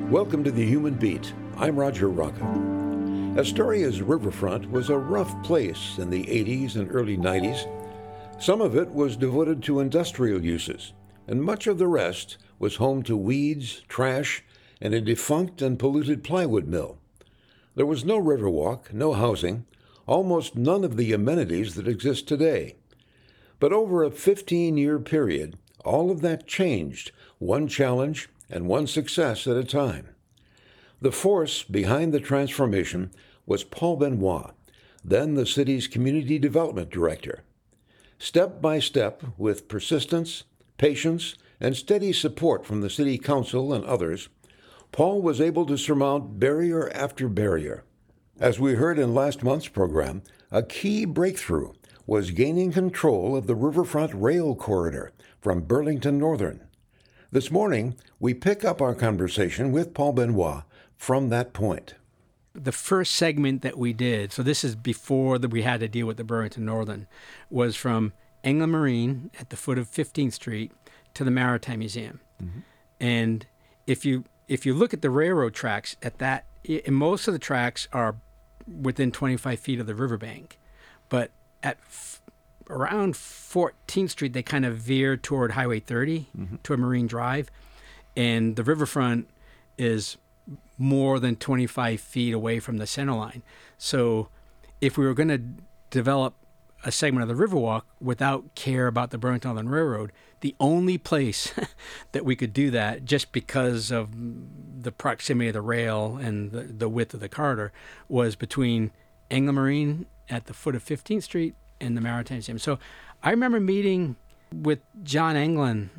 Welcome to the Human Beat. I'm Roger Rocca. Astoria's riverfront was a rough place in the 80s and early 90s. Some of it was devoted to industrial uses, and much of the rest was home to weeds, trash, and a defunct and polluted plywood mill. There was no riverwalk, no housing, almost none of the amenities that exist today. But over a 15-year period, all of that changed, one challenge and one success at a time. The force behind the transformation was Paul Benoit, then the city's community development director. Step by step, with persistence, patience, and steady support from the city council and others, Paul was able to surmount barrier after barrier. As we heard in last month's program, a key breakthrough was gaining control of the riverfront rail corridor from Burlington Northern. This morning, we pick up our conversation with Paul Benoit from that point. The first segment that we did, so this is before we had to deal with the Burlington Northern, was from England Marine at the foot of 15th Street to the Maritime Museum. Mm-hmm. And if you look at the railroad tracks most of the tracks are within 25 feet of the riverbank. But at around 14th Street, they kind of veer toward Highway 30, toward Marine Drive. And the riverfront is more than 25 feet away from the center line. So if we were going to develop a segment of the Riverwalk without care about the Burlington Northern Railroad, the only place that we could do that, just because of the proximity of the rail and the width of the corridor, was between England Marine at the foot of 15th Street and the Maritime Museum. So I remember meeting with John England,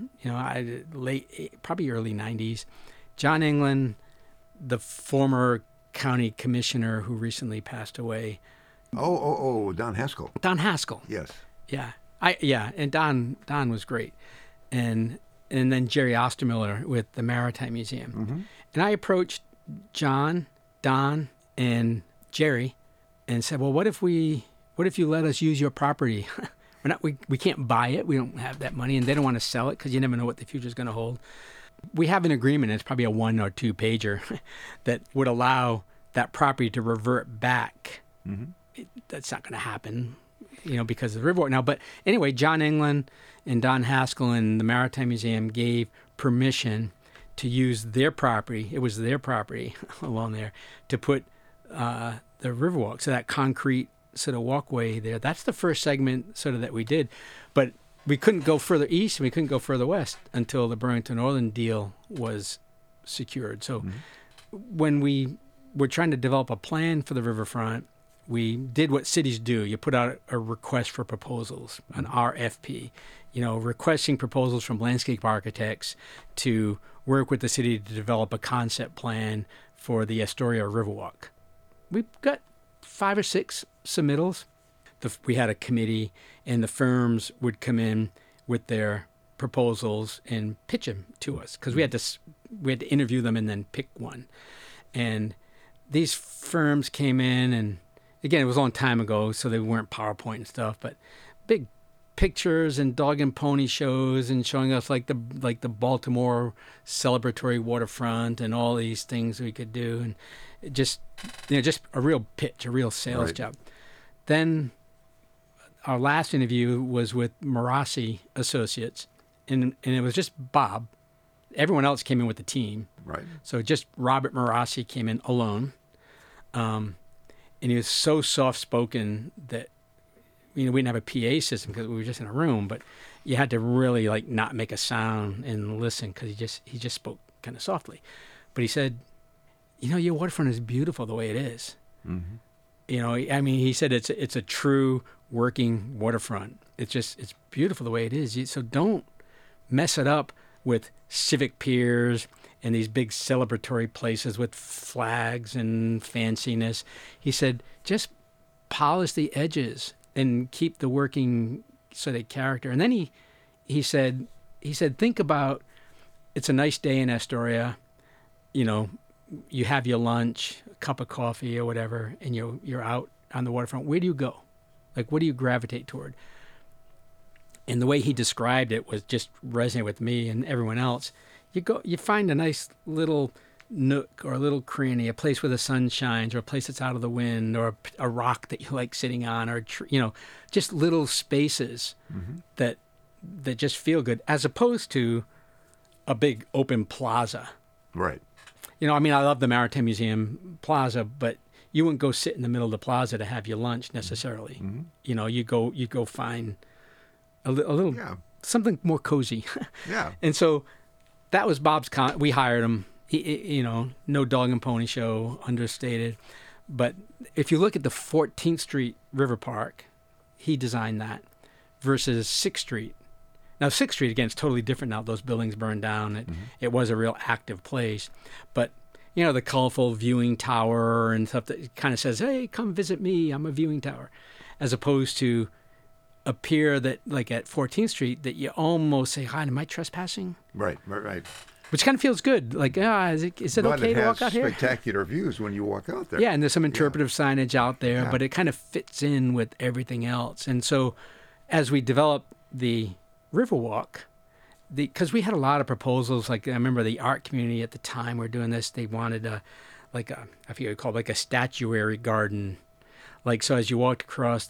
probably early 90s. John England, the former county commissioner who recently passed away. Don Haskell. Don Haskell. Yes. Yeah. And Don was great. And then Jerry Ostermiller with the Maritime Museum. Mm-hmm. And I approached John, Don, and Jerry and said, well, what if you let us use your property? We can't buy it. We don't have that money, and they don't want to sell it because you never know what the future's going to hold. We have an agreement, and it's probably a 1 or 2 pager that would allow that property to revert back. Mm-hmm. That's not going to happen, because of the Riverwalk now. But anyway, John England and Don Haskell and the Maritime Museum gave permission to use their property. It was their property along there to put the Riverwalk, so that concrete sort of walkway there. That's the first segment sort of that we did. But we couldn't go further east and we couldn't go further west until the Burlington Northern deal was secured. So when we were trying to develop a plan for the riverfront, we did what cities do. You put out a request for proposals, an RFP, requesting proposals from landscape architects to work with the city to develop a concept plan for the Astoria Riverwalk. We got 5 or 6 submittals. We had a committee, and the firms would come in with their proposals and pitch them to us because we had to interview them and then pick one. And these firms came in, and again, it was a long time ago, so they weren't PowerPoint and stuff, but big pictures and dog and pony shows and showing us like the Baltimore celebratory waterfront and all these things we could do, and just a real pitch, a real sales job. Then our last interview was with Marassi Associates, and it was just Bob. Everyone else came in with the team. Right. So just Robert Marassi came in alone. And he was so soft-spoken that, we didn't have a PA system because we were just in a room, but you had to really not make a sound and listen because he just spoke kind of softly. But he said, your waterfront is beautiful the way it is. Mm-hmm. He said it's a true working waterfront. It's beautiful the way it is. So don't mess it up with civic piers and these big celebratory places with flags and fanciness. He said, just polish the edges and keep the working sort of character. And then he said, think about, it's a nice day in Astoria, you have your lunch, a cup of coffee or whatever, and you're out on the waterfront. Where do you go? What do you gravitate toward? And the way he described it was just resonating with me and everyone else. You find a nice little nook or a little cranny, a place where the sun shines, or a place that's out of the wind, or a rock that you like sitting on, or just little spaces that just feel good, as opposed to a big open plaza. Right. I mean, I love the Maritime Museum Plaza, but you wouldn't go sit in the middle of the plaza to have your lunch necessarily. You go find a little something more cozy. Yeah. And so that was Bob's we hired him. No dog and pony show, understated. But if you look at the 14th Street River Park, he designed that versus 6th Street. Now, 6th Street, again, is totally different now. Those buildings burned down. It was a real active place. But, the colorful viewing tower and stuff that kind of says, hey, come visit me. I'm a viewing tower. As opposed to a pier that, like at 14th Street, that you almost say, hi, am I trespassing? Right. Which kind of feels good. Like, is it okay to walk out here? It has spectacular views when you walk out there. Yeah, and there's some interpretive signage out there, but it kind of fits in with everything else. And so as we develop the Riverwalk, because we had a lot of proposals, like I remember the art community at the time we were doing this, they wanted I forget what you call it, like a statuary garden. Like, so as you walk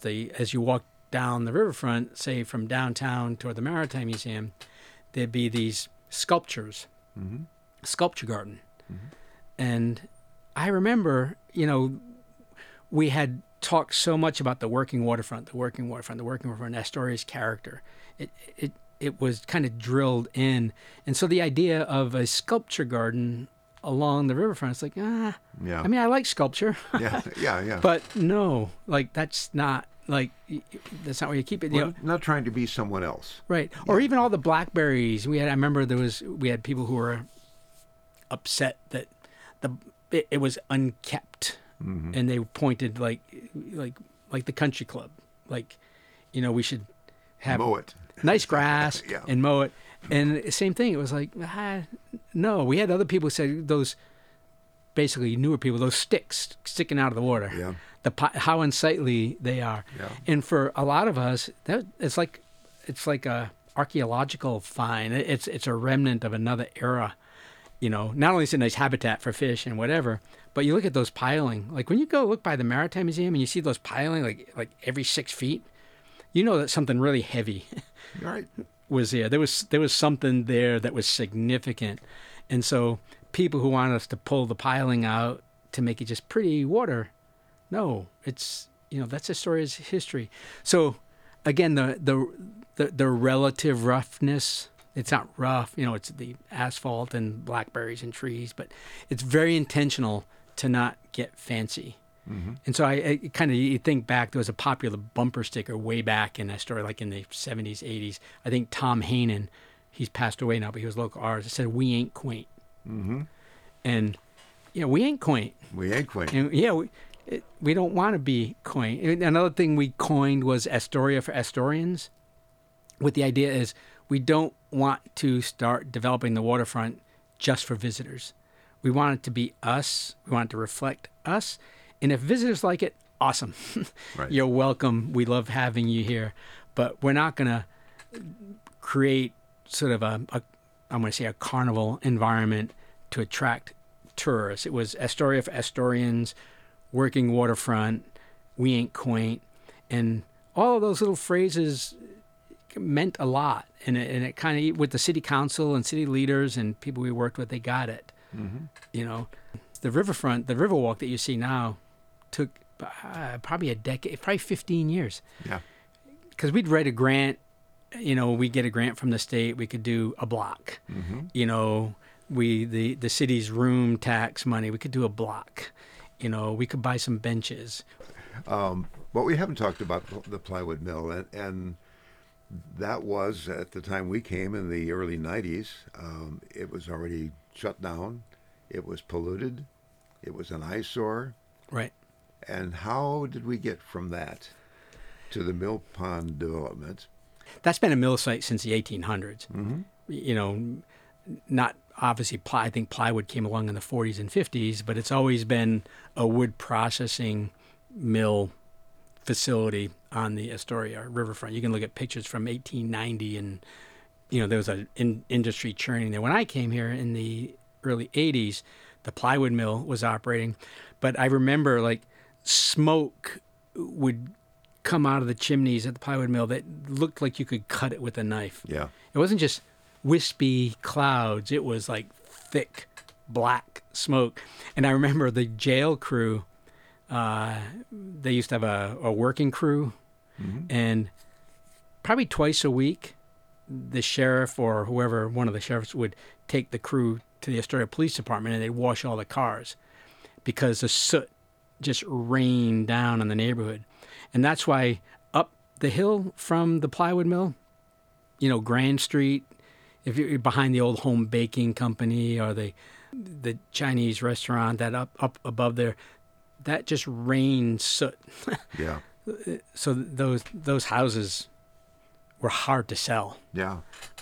down the riverfront, say from downtown toward the Maritime Museum, there'd be these sculptures, sculpture garden. And I remember, we had talked so much about the working waterfront, Astoria's character. It was kind of drilled in. And so the idea of a sculpture garden along the riverfront, it's like, I mean, I like sculpture. Yeah. But no, like, that's not where you keep it. Well, not trying to be someone else. Right. Or even all the blackberries. I remember we had people who were upset that it was unkept. And they pointed like the country club. Like, we should have mow it. Nice grass and mow it. And same thing. It was like, no. We had other people who said those, basically newer people, those sticks sticking out of the water. Yeah. How unsightly they are. Yeah. And for a lot of us, it's like a archaeological find. It's a remnant of another era. Not only is it a nice habitat for fish and whatever, but you look at those piling. Like when you go look by the Maritime Museum and you see those piling like every 6 feet, that something really heavy Right. was there. There was something there that was significant. And so people who want us to pull the piling out to make it just pretty water, no, it's, that's Astoria's history. So again, the relative roughness, it's not rough, it's the asphalt and blackberries and trees, but it's very intentional to not get fancy. And so I kind of, you think back, there was a popular bumper sticker way back in Astoria, like in the 70s, 80s. I think Tom Hainan, he's passed away now, but he was local artist. It said, "We ain't quaint." And, we ain't quaint. We ain't quaint. And, we don't want to be quaint. And another thing we coined was Astoria for Astorians. What the idea is, we don't want to start developing the waterfront just for visitors. We want it to be us. We want it to reflect us. And if visitors like it, awesome. Right. You're welcome. We love having you here. But we're not going to create sort of I'm going to say a carnival environment to attract tourists. It was Astoria for Astorians, working waterfront, we ain't quaint. And all of those little phrases meant a lot. And it kind of, with the city council and city leaders and people we worked with, they got it. The riverfront, the Riverwalk that you see now took probably a decade, probably 15 years. Yeah. Because we'd write a grant, we'd get a grant from the state, we could do a block. The city's room tax money, we could do a block. We could buy some benches. But we haven't talked about the plywood mill, and that was, at the time we came in the early 90s, it was already shut down. It was polluted. It was an eyesore. Right. And how did we get from that to the mill pond development? That's been a mill site since the 1800s. Not obviously, I think plywood came along in the 40s and 50s, but it's always been a wood processing mill facility on the Astoria riverfront. You can look at pictures from 1890 and, there was an industry churning there. When I came here in the early 80s, the plywood mill was operating. But I remember like smoke would come out of the chimneys at the plywood mill that looked like you could cut it with a knife. Yeah. It wasn't just wispy clouds. It was like thick black smoke. And I remember the jail crew, they used to have a working crew, and probably twice a week, the sheriff or whoever, one of the sheriffs, would take the crew to the Astoria Police Department, and they'd wash all the cars because the soot just rained down on the neighborhood. And that's why up the hill from the plywood mill, Grand Street, if you're behind the old home baking company or the Chinese restaurant that up above there, that just rained soot. Yeah. So those houses were hard to sell. Yeah.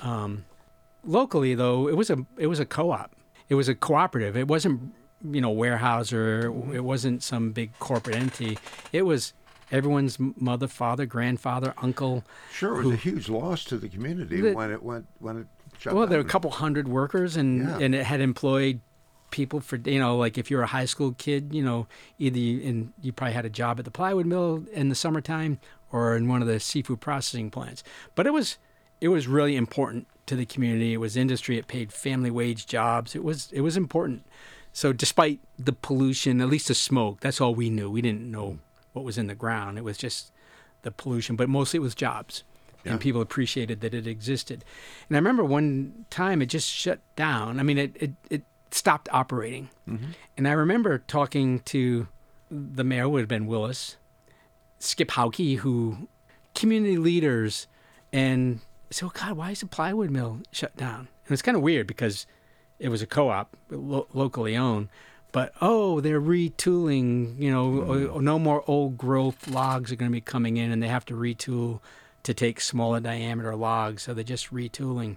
Locally, though, it was a co-op. It was a cooperative. It wasn't, Weyerhaeuser. It wasn't some big corporate entity. It was everyone's mother, father, grandfather, uncle. Sure, it was a huge loss to the community when it shut Well, down. there were a couple hundred workers, and it had employed people for, like if you're a high school kid, you probably had a job at the plywood mill in the summertime or in one of the seafood processing plants. But it was really important to the community. It was industry. It paid family wage jobs. It was important. So despite the pollution, at least the smoke, that's all we knew. We didn't know what was in the ground. It was just the pollution, but mostly it was jobs. Yeah. And people appreciated that it existed. And I remember one time it just shut down. I mean, it stopped operating. Mm-hmm. And I remember talking to the mayor, who would have been Willis, Skip Hauke, who community leaders, and I said, "Oh God, why is the plywood mill shut down?" And it's kind of weird because it was a co-op, locally owned, but they're retooling. No more old growth logs are going to be coming in, and they have to retool to take smaller diameter logs, so they're just retooling.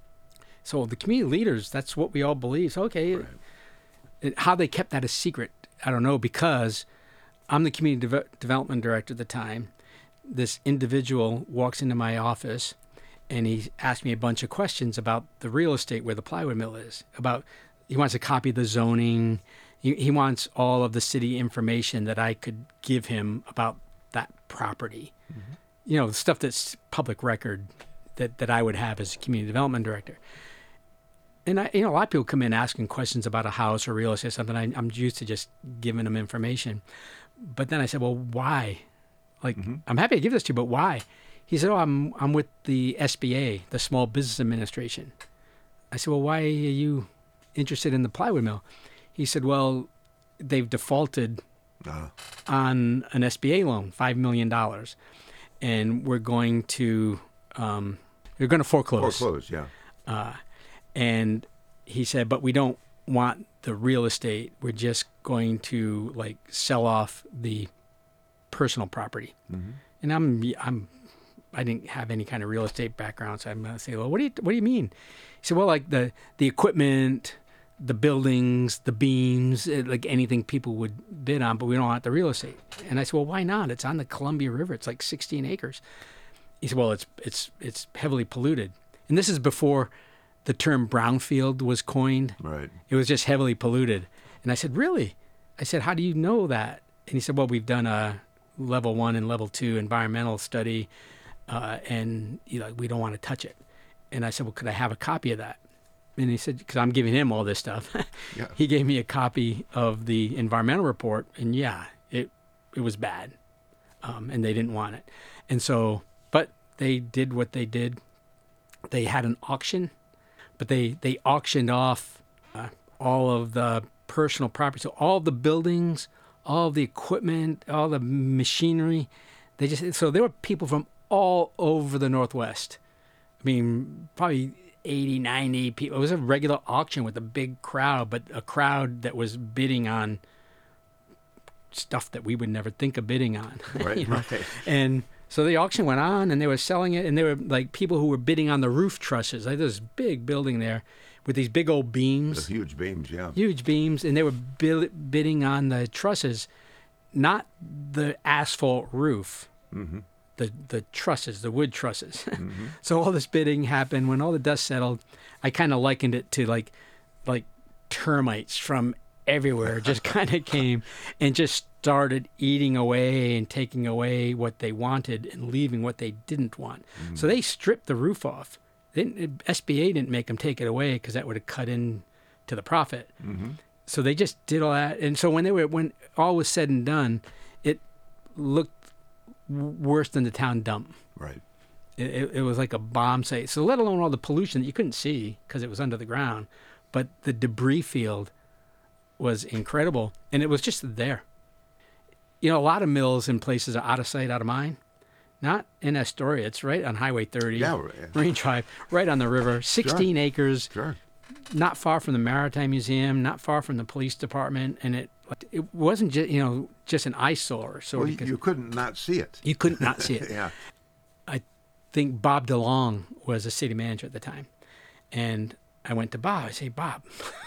So the community leaders, that's what we all believe. So, okay, right. How they kept that a secret, I don't know, because I'm the community development director at the time. This individual walks into my office, and he asked me a bunch of questions about the real estate where the plywood mill is. He wants a copy of the zoning. He wants all of the city information that I could give him about that property. Mm-hmm. The stuff that's public record that I would have as a community development director. And a lot of people come in asking questions about a house or real estate or something. I'm used to just giving them information. But then I said, well, why? I'm happy to give this to you, but why? He said, I'm with the SBA, the Small Business Administration. I said, well, why are you interested in the plywood mill? He said, well, they've defaulted on an SBA loan, $5 million. And we're going to, they're going to foreclose. Foreclose, yeah. And he said, but we don't want the real estate. We're just going to sell off the personal property. Mm-hmm. And I didn't have any kind of real estate background, so I'm going to say, well, what do you mean? He said, well, the equipment, the buildings, the beams, anything people would bid on, but we don't want the real estate. And I said, well, why not? It's on the Columbia River. It's 16 acres. He said, well, it's heavily polluted. And this is before the term brownfield was coined. Right. It was just heavily polluted. And I said, really? I said, how do you know that? And he said, well, we've done a level 1 and level 2 environmental study, and we don't want to touch it. And I said, well, could I have a copy of that? And he said, because I'm giving him all this stuff. Yeah. He gave me a copy of the environmental report, and it was bad, and they didn't want it. And so, but they did what they did. They had an auction, but they auctioned off all of the personal property, so all the buildings, all the equipment, all the machinery. So there were people from all over the Northwest. I mean, probably 80, 90 people. It was a regular auction with a big crowd, but a crowd that was bidding on stuff that we would never think of bidding on. Right, right. And so the auction went on, and they were selling it, and they were people who were bidding on the roof trusses. There's this big building there with these big old beams. The huge beams, yeah. Huge beams, and they were bidding on the trusses, not the asphalt roof. Mm-hmm. The trusses, the wood trusses. Mm-hmm. So all this bidding happened. When all the dust settled, I kind of likened it to like termites from everywhere just kind of came and just started eating away and taking away what they wanted and leaving what they didn't want. So they stripped the roof off. SBA didn't make them take it away because that would have cut in to the profit. So they just did all that. And so when all was said and done, it looked worse than the town dump. Right. It was like a bomb site. So let alone all the pollution that you couldn't see because it was under the ground, but the debris field was incredible, and it was just there. You know, a lot of mills and places are out of sight, out of mind. Not in Astoria. It's right on Highway 30, Marine Drive, right on the river, 16 acres, not far from the Maritime Museum, not far from the police department, and it wasn't just an eyesore. So you couldn't not see it. You couldn't not see it. Yeah. I think Bob DeLong was a city manager at the time, and I went to Bob. I say, Bob,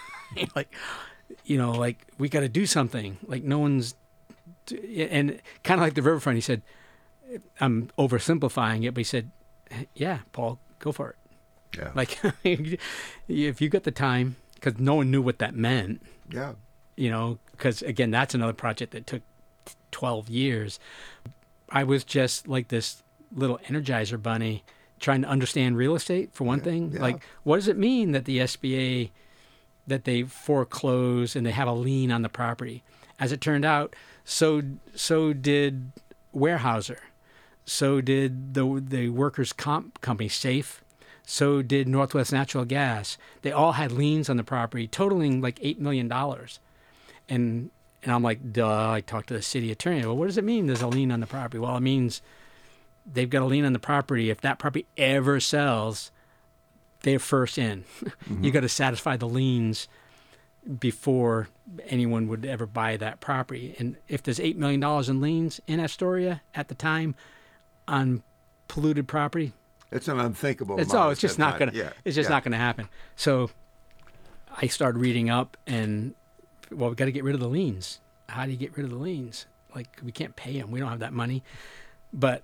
we got to do something. Like no one's, and kind of like the riverfront. He said, I'm oversimplifying it, but he said, yeah, Paul, go for it. Yeah. Like if you got the time, because no one knew what that meant. Yeah. You know, because again, that's another project that took 12 years. I was just like this little Energizer bunny trying to understand real estate for one thing. Yeah. Like, what does it mean that the SBA, that they foreclose and they have a lien on the property? As it turned out, so did Weyerhaeuser. So did the workers' comp company, SAFE. So did Northwest Natural Gas. They all had liens on the property totaling like $8 million. And I'm like, duh, I talked to the city attorney. Well, what does it mean there's a lien on the property? Well, it means they've got a lien on the property. If that property ever sells, they're first in. You got to satisfy the liens before anyone would ever buy that property. And if there's $8 million in liens in Astoria at the time on polluted property, it's an unthinkable. It's just not gonna. Yeah. It's just not gonna happen. So I started reading up, and we got to get rid of the liens. How do you get rid of the liens? Like, we can't pay them. We don't have that money. But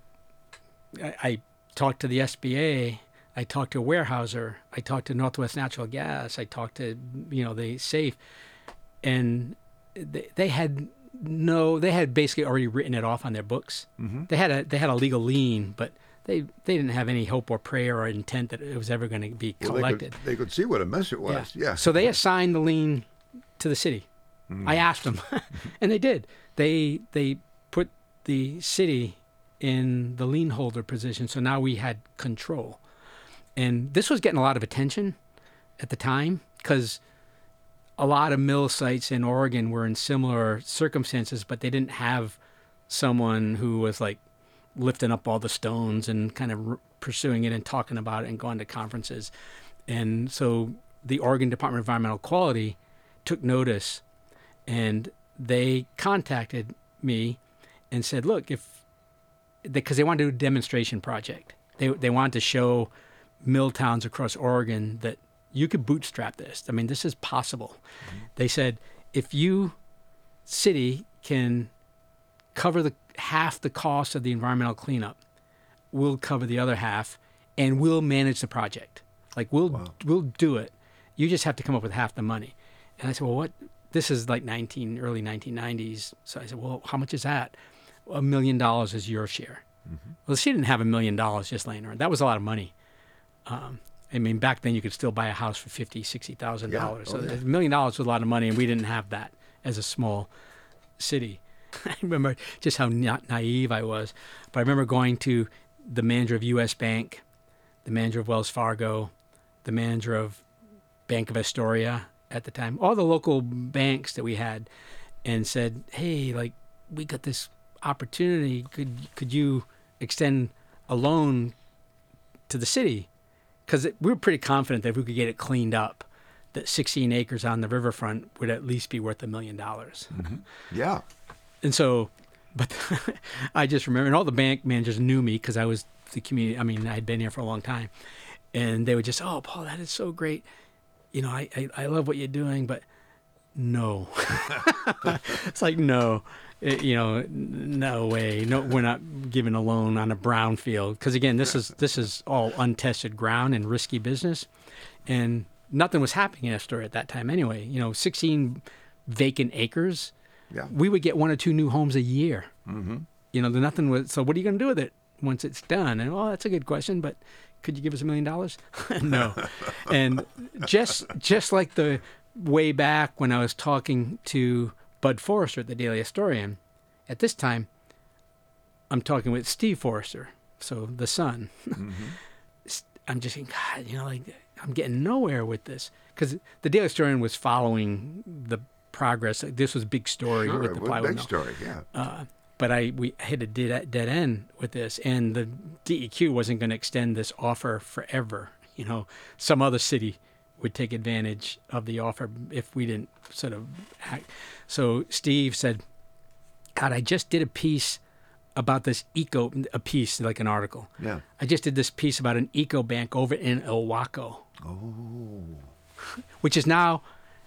I talked to the SBA. I talked to Weyerhaeuser. I talked to Northwest Natural Gas. I talked to the SAFE, and they had basically already written it off on their books. They had a legal lien, but they didn't have any hope or prayer or intent that it was ever going to be collected. They could see what a mess it was. Yeah. So they assigned the lien to the city. I asked them, and they did. They put the city in the lien holder position, so now we had control. And this was getting a lot of attention at the time because a lot of mill sites in Oregon were in similar circumstances, but they didn't have someone who was like lifting up all the stones and kind of pursuing it and talking about it and going to conferences. And so the Oregon Department of Environmental Quality took notice, and they contacted me and said, look, because they wanted to do a demonstration project. They wanted to show mill towns across Oregon that you could bootstrap this. I mean, this is possible. They said, if you, city, can cover half the cost of the environmental cleanup, we'll cover the other half, and we'll manage the project. Like, we'll do it. You just have to come up with half the money. And I said, well, what? This is like early 1990s. So I said, well, how much is that? $1 million is your share. Well, she didn't have $1 million just laying around. That was a lot of money. I mean, back then you could still buy a house for $50,000, $60,000. So $1 million was a lot of money, and we didn't have that as a small city. I remember just how naive I was. But I remember going to the manager of U.S. Bank, the manager of Wells Fargo, the manager of Bank of Astoria at the time, all the local banks that we had, and said, hey, like, we got this opportunity. Could you extend a loan to the city? Because we were pretty confident that if we could get it cleaned up, that 16 acres on the riverfront would at least be worth $1 million. Yeah. And so, but I just remember, and all the bank managers knew me because I was the community. I mean, I had been here for a long time, and they would just, oh, Paul, that is so great. You know, I love what you're doing, but no. It's like, no, no way. No, we're not giving a loan on a brown field. Because again, this is all untested ground and risky business. And nothing was happening in Astoria at that time anyway. 16 vacant acres, Yeah. we would get 1 or 2 new homes a year. Mm-hmm. You know, nothing was. So what are you going to do with it once it's done? And that's a good question, but could you give us $1 million? No. And just like the way back when I was talking to Bud Forrester at the Daily Historian, at this time, I'm talking with Steve Forrester, so the son. Mm-hmm. I'm just thinking, God, you know, like I'm getting nowhere with this because the Daily Historian was following the progress. This was a big story Sure, with it the was a plywood big mill. story, yeah. But we hit a dead end with this, and the DEQ wasn't going to extend this offer forever. You know, some other city would take advantage of the offer if we didn't sort of act. So Steve said, God, I just did a piece about this a piece, like an article. Yeah. I just did this piece about an eco bank over in Ilwaco, Oh. which is now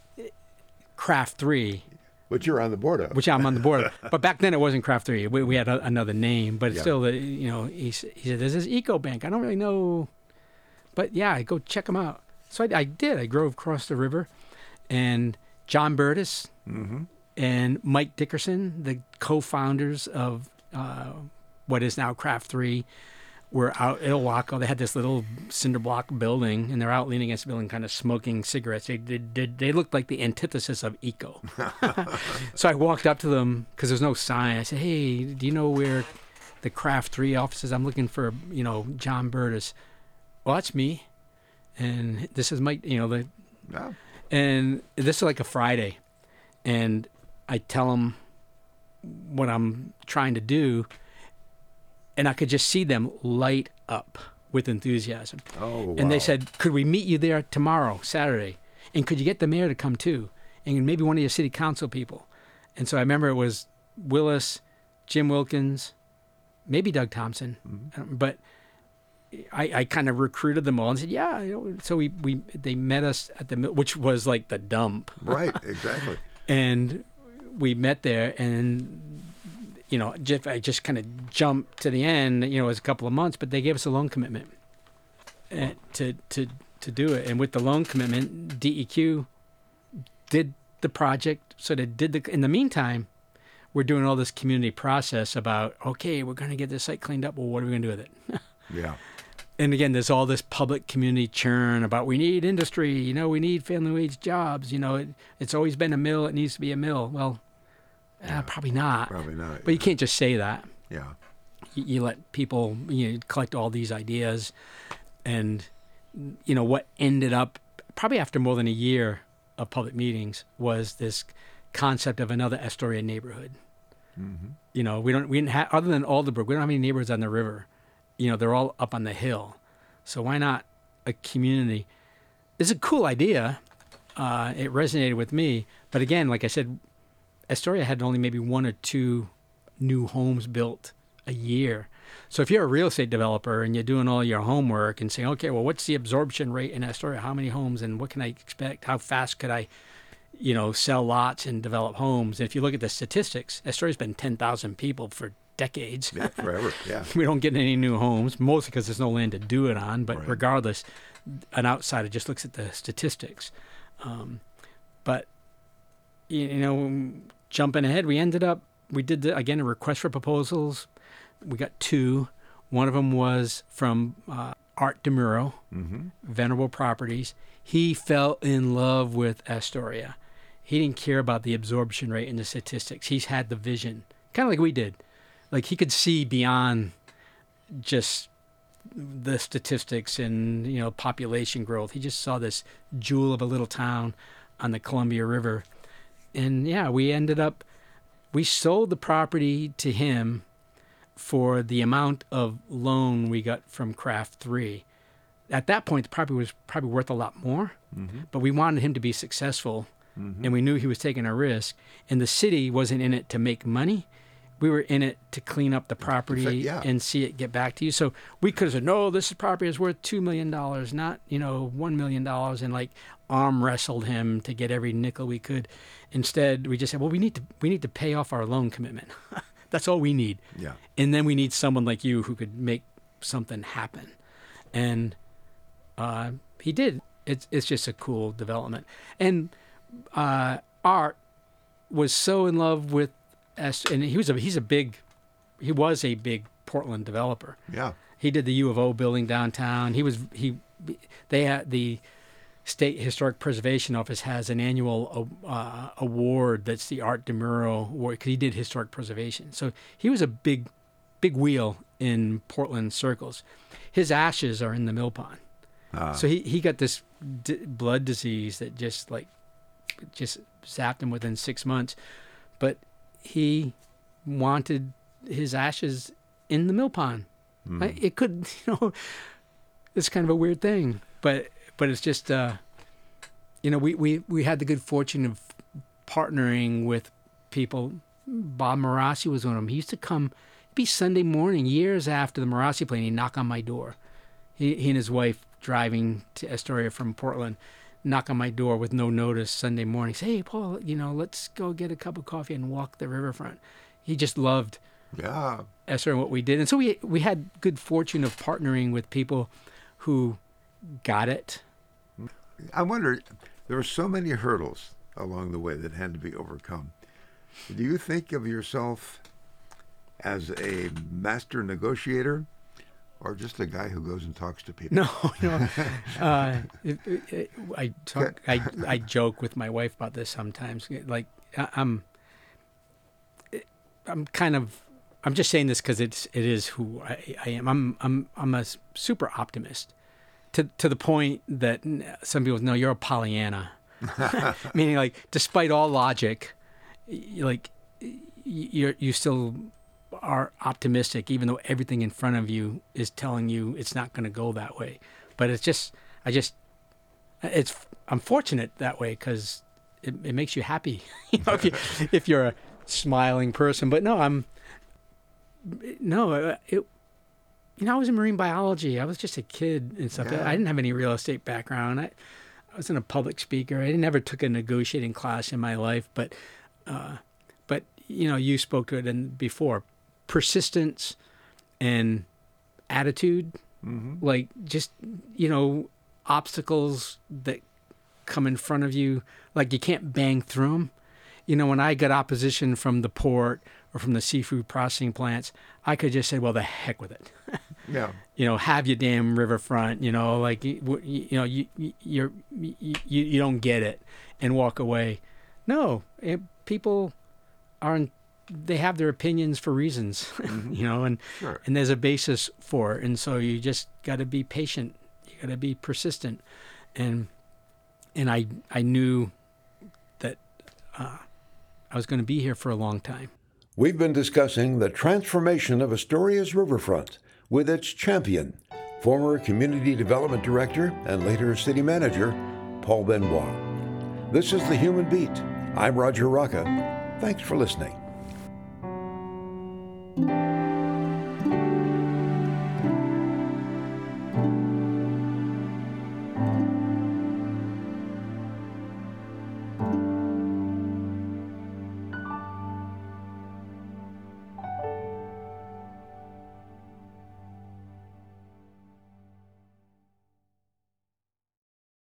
Craft 3. Which you're on the board of. Which I'm on the board of. But back then it wasn't Craft 3. We had another name, but it's Yeah. still, you know, he said, there's this eco bank. I don't really know. But yeah, go check them out. So I did. I drove across the river, and John Burtis Mm-hmm. and Mike Dickerson, the co-founders of what is now Craft 3, were out at Ilwaco. They had this little cinder block building, and they're out leaning against the building, kind of smoking cigarettes. They looked like the antithesis of eco. So I walked up to them because there's no sign. I said, "Hey, do you know where the Craft 3 office is? I'm looking for, you know, John Burtis." Well, that's me, and this is Mike. You know, Yeah. and this is like a Friday, and I tell them what I'm trying to do, and I could just see them light up with enthusiasm. Oh, wow. And they said, could we meet you there tomorrow, Saturday? And could you get the mayor to come too? And maybe one of your city council people. And so I remember it was Willis, Jim Wilkins, maybe Doug Thompson. Mm-hmm. But I kind of recruited them all and said, yeah. You know, so they met us at the mill, which was like the dump. Right, exactly. And we met there, and you know, I just kind of jumped to the end. You know, it was a couple of months, but they gave us a loan commitment to do it. And with the loan commitment, DEQ did the project. So they did in the meantime, we're doing all this community process about, okay, we're going to get this site cleaned up. Well, what are we going to do with it? Yeah. And again, there's all this public community churn about we need industry, you know, we need family wage jobs, you know, it's always been a mill, it needs to be a mill. Well, probably not. Probably not. But you can't just say that. Yeah. You let people, you know, collect all these ideas. And, you know, what ended up, probably after more than a year of public meetings, was this concept of another Astoria neighborhood. Mm-hmm. You know, we didn't have, other than Alderbrook, we don't have any neighborhoods on the river. You know, they're all up on the hill. So why not a community? It's a cool idea. It resonated with me. But again, like I said, Astoria had only maybe 1 or 2 new homes built a year. So if you're a real estate developer and you're doing all your homework and saying, okay, well, what's the absorption rate in Astoria? How many homes and what can I expect? How fast could I, you know, sell lots and develop homes? And if you look at the statistics, Astoria's been 10,000 people for decades. Yeah, forever. Yeah. We don't get any new homes, mostly because there's no land to do it on. But Right. regardless, an outsider just looks at the statistics. But, you know, jumping ahead, we did, again, a request for proposals. We got 2. One of them was from Art DeMuro, Mm-hmm. Venerable Properties. He fell in love with Astoria. He didn't care about the absorption rate and the statistics. He's had the vision, kind of like we did. Like he could see beyond just the statistics and, you know, population growth. He just saw this jewel of a little town on the Columbia River. And yeah, we sold the property to him for the amount of loan we got from Craft 3. At that point, the property was probably worth a lot more, Mm-hmm. but we wanted him to be successful, and we knew he was taking a risk. And the city wasn't in it to make money. We were in it to clean up the property yeah. and see it get back to you. So we could have said, no, this property is worth $2 million, not, you know, $1 million, and like arm wrestled him to get every nickel we could. Instead, we just said, well, we need to pay off our loan commitment. That's all we need. Yeah. And then we need someone like you who could make something happen. And he did. It's just a cool development. And Art was so in love with and he was a big Portland developer. Yeah. He did the U of O building downtown. They had the State Historic Preservation Office has an annual award that's the Art DeMuro Award because he did historic preservation. So he was a big wheel in Portland circles. His ashes are in the mill pond. So he got this blood disease that just zapped him within 6 months. But he wanted his ashes in the mill pond. It could, it's kind of a weird thing, but it's just, we had the good fortune of partnering with people. Bob Marassi was one of them. He used to come, it'd be Sunday morning, years after the Marassi plane, he'd knock on my door. He and his wife driving to Astoria from Portland, knock on my door with no notice Sunday morning. Say, hey, Paul, let's go get a cup of coffee and walk the riverfront. He just loved Astoria and what we did. And so we had good fortune of partnering with people who got it. I wonder, there were so many hurdles along the way that had to be overcome. Do you think of yourself as a master negotiator or just a guy who goes and talks to people? No. I joke with my wife about this sometimes. Like I'm just saying this because it is who I am. I'm a super optimist to the point that some people know you're a Pollyanna, meaning like despite all logic, you still are optimistic even though everything in front of you is telling you it's not going to go that way. But I'm fortunate that way because it makes you happy, if you're a smiling person. But no, I was in marine biology. I was just a kid and stuff. Yeah. I didn't have any real estate background. I wasn't a public speaker. I never took a negotiating class in my life. But you spoke to it before. Persistence and attitude, like just obstacles that come in front of you, like you can't bang through them. When I got opposition from the port or from the seafood processing plants, I could just say, well, the heck with it. Yeah. Have your damn riverfront, you don't get it and walk away. No, people they have their opinions for reasons, and Sure. and there's a basis for it. And so you just got to be patient. You got to be persistent. And I knew that I was going to be here for a long time. We've been discussing the transformation of Astoria's riverfront with its champion, former Community Development Director and later City Manager, Paul Benoit. This is The Human Beat. I'm Roger Rocca. Thanks for listening.